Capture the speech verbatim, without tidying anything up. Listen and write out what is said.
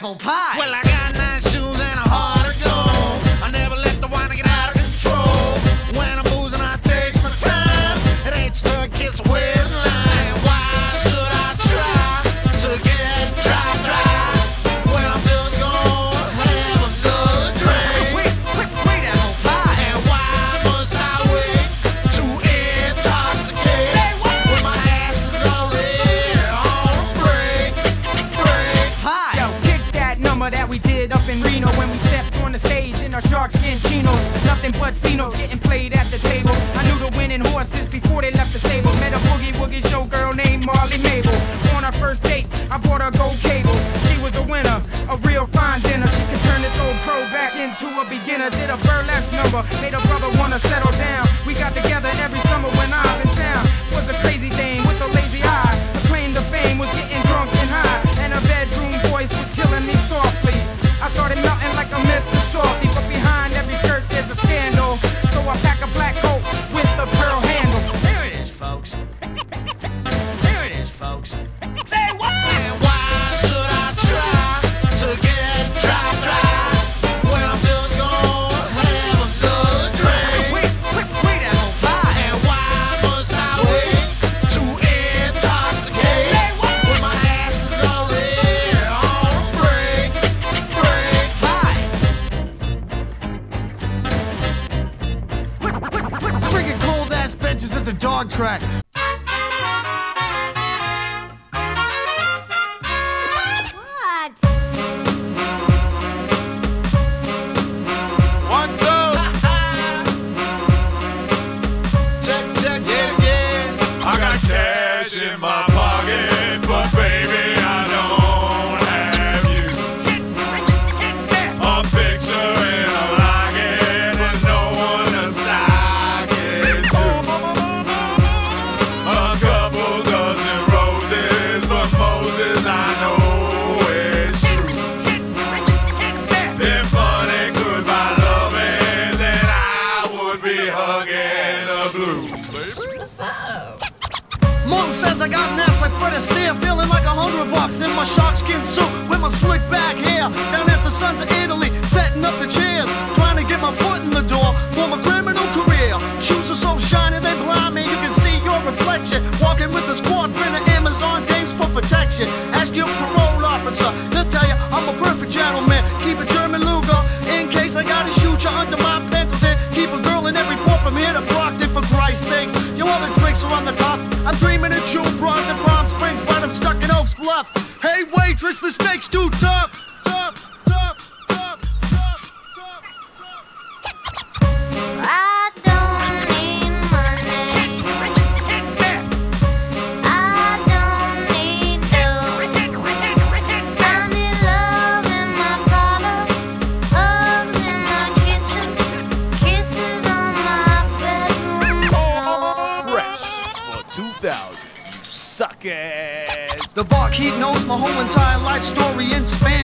apple pie. Well, I got nice shoes and a heart of gold. I never let the wine get out of control. When I'm boozing, I take my time. It ain't stuck, kiss a wedding line. Why should I try to get dry, dry when I'm just gonna have another drink? Wait, wait, wait, apple pie. And why must I wait to intoxicate when my ass is all there on break, break? Pie. Yo, kick that number that we did up in Reno when we stepped on the stage in our shark skin chinos. Nothing but Cinos getting played at the table. I knew the winning horses before they left the stable. Met a boogie woogie showgirl named Marley Mabel. On our first date, I bought her gold cable. She was a winner, a real fine dinner. She could turn this old pro back into a beginner. Did a burlesque number, made her brother wanna settle down. We got together every summer when I was in town. Was a crazy thing with a lazy eye. Her claim to fame was getting drunk and high, and her bedroom voice was killing me softly. I started melting like a Mister Softy, but behind every skirt there's a scandal. So I pack a black coat with a pearl handle. There it is, folks. There it is, folks. Say what? And why should I try to get dry, dry when I'm just gonna have another drink? Wait, wait, wait, apple pie. And why must I wait to intoxicate when my ass is all there on break, break? Pie. Friggin' cold ass benches at the dog track. What? One, two. Check, check, yeah, yeah. I got cash in my pocket, but baby, I don't have you. A picture in a locket, but no one to sock it to. A couple dozen roses, but Moses, I know it's true. If money could buy loving, then I would be hugging the blues. Mom says I got an ass like Fred Astaire, feeling like a hundred bucks in my shark skin suit with my slick back hair. Down at the Sons of Italy, setting up the chairs, trying to get my foot in the door for my criminal career. Shoes are so shiny they blind me, you can see your reflection. Walking with a squadron of Amazon dames for protection. Ask your parole officer, he'll tell you I'm a perfect gentleman. Keep a German Luger in case I gotta shoot you under my Pendleton. Keep a girl in every port from here to Brockton, for Christ's sakes. Your other drinks are on the top. I'm dreaming of June bras in Palm Springs, but I'm stuck in Oaks Bluff. Hey waitress, the steak's too tough. Tough, tough, tough, tough, tough, tough. I don't need money. I don't need dough. I need love in my parlor, hugs in my kitchen, kisses on my bedroom floor. Fresh for two thousand, you suckers. The barkeep knows my whole entire life story in Spanish.